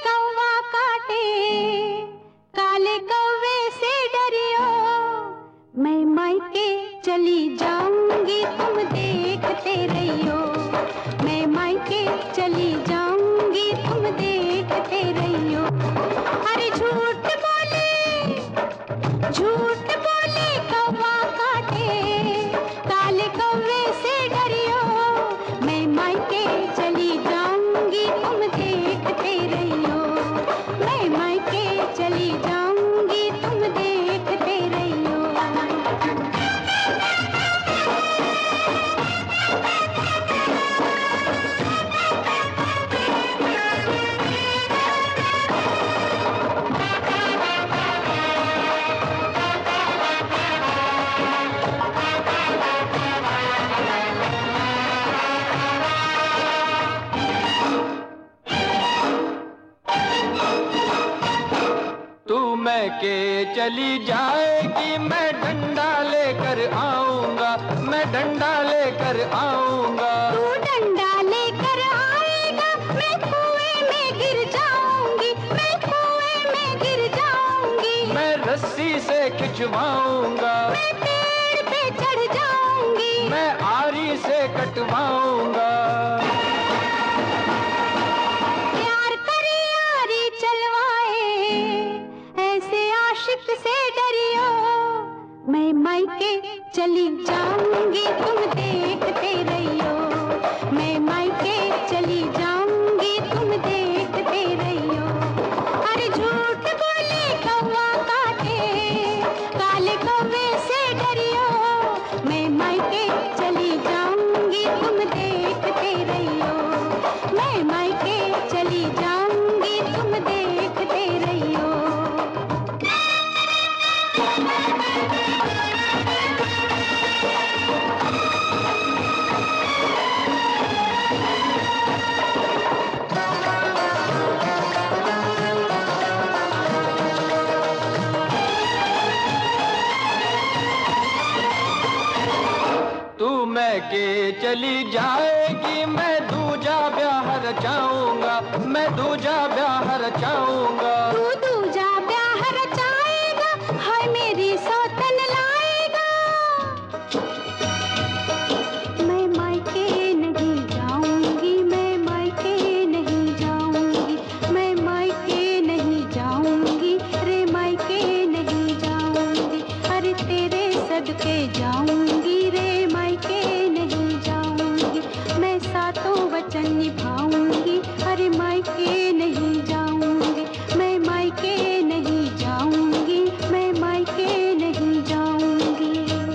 कौवा काटे, काले कौवे से डरियो। मैं मायके चली जाऊंगी तुम देखते रहियो। मैं मायके चली जाऊंगी तुम देखते रहियो। अरे झूठ बोले कौवा काटे, काले कौवे से डरियो। मैं मायके चली जाऊंगी तुम देखते रहियो। मैं मायके चली जाऊंगी तुम देखते रहियो। के चली जाएगी, मैं डंडा लेकर आऊंगा, मैं डंडा लेकर आऊंगा। तू डंडा लेकर आएगा, मैं कुएं में गिर जाऊंगी, मैं कुएं में गिर जाऊंगी। मैं रस्सी से खिंचवाऊंगा, मैं पेड़ पे चढ़ जाऊंगी, मैं आरी से कटवाऊंगा। से डरियो। मैं मायके चली जाऊंगी तुम देखते रहियो। मैं मायके चली जाऊंगी तुम देखते रहियो। अरे झूठ बोले कौवा काटे, काले कौवे से डरियो। मैं मायके चली जाऊंगी तुम देखते रहियो। मैं मायके चली जाऊंगी तुम देखते रहियो। के चली जाएगी, मैं दूजा ब्याह रचाऊंगा, मैं दूजा ब्याह रचाऊंगा। तू दूजा ब्याह रचाएगा, हाय मेरी सौतन लाएगा। मैं मायके नहीं जाऊंगी, मैं मायके नहीं जाऊंगी, मैं मायके नहीं जाऊंगी, रे मायके नहीं जाऊंगी। अरे तेरे सदके जाऊंगी रे मायके नहीं जाऊंगी। मैं सातों वचन निभाऊंगी, अरे मायके नहीं जाऊंगी। मैं मायके नहीं जाऊंगी, मैं मायके नहीं जाऊंगी।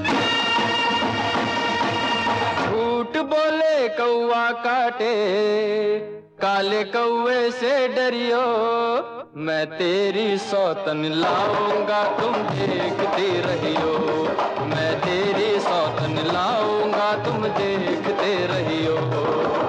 झूठ बोले कौवा काटे, काले कौवे से डरियो। मैं तेरी सौतन लाऊंगा तुम देखते रहियो। मैं तेरी सौतन लाऊंगा तुम देखते रहियो।